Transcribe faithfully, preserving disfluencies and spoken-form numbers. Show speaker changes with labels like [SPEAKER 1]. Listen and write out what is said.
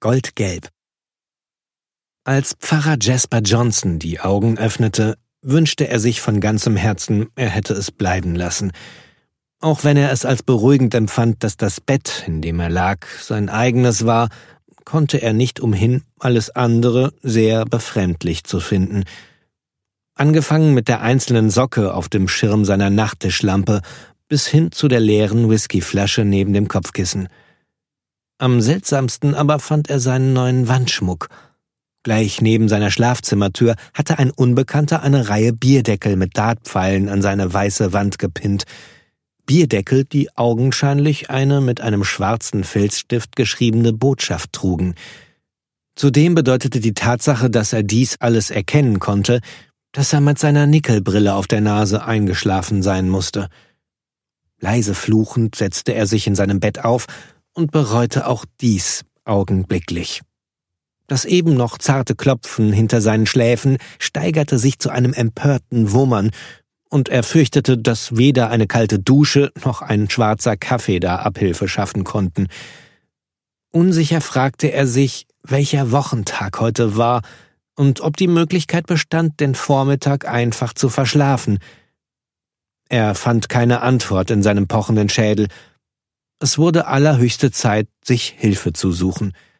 [SPEAKER 1] goldgelb. Als Pfarrer Jasper Johnson die Augen öffnete, wünschte er sich von ganzem Herzen, er hätte es bleiben lassen. Auch wenn er es als beruhigend empfand, dass das Bett, in dem er lag, sein eigenes war, konnte er nicht umhin, alles andere sehr befremdlich zu finden. Angefangen mit der einzelnen Socke auf dem Schirm seiner Nachttischlampe bis hin zu der leeren Whiskyflasche neben dem Kopfkissen. Am seltsamsten aber fand er seinen neuen Wandschmuck. Gleich neben seiner Schlafzimmertür hatte ein Unbekannter eine Reihe Bierdeckel mit Dartpfeilen an seine weiße Wand gepinnt. Bierdeckel, die augenscheinlich eine mit einem schwarzen Filzstift geschriebene Botschaft trugen. Zudem bedeutete die Tatsache, dass er dies alles erkennen konnte, dass er mit seiner Nickelbrille auf der Nase eingeschlafen sein musste. Leise fluchend setzte er sich in seinem Bett auf und bereute auch dies augenblicklich. Das eben noch zarte Klopfen hinter seinen Schläfen steigerte sich zu einem empörten Wummern, und er fürchtete, dass weder eine kalte Dusche noch ein schwarzer Kaffee da Abhilfe schaffen konnten. Unsicher fragte er sich, welcher Wochentag heute war und ob die Möglichkeit bestand, den Vormittag einfach zu verschlafen. Er fand keine Antwort in seinem pochenden Schädel. Es wurde allerhöchste Zeit, sich Hilfe zu suchen.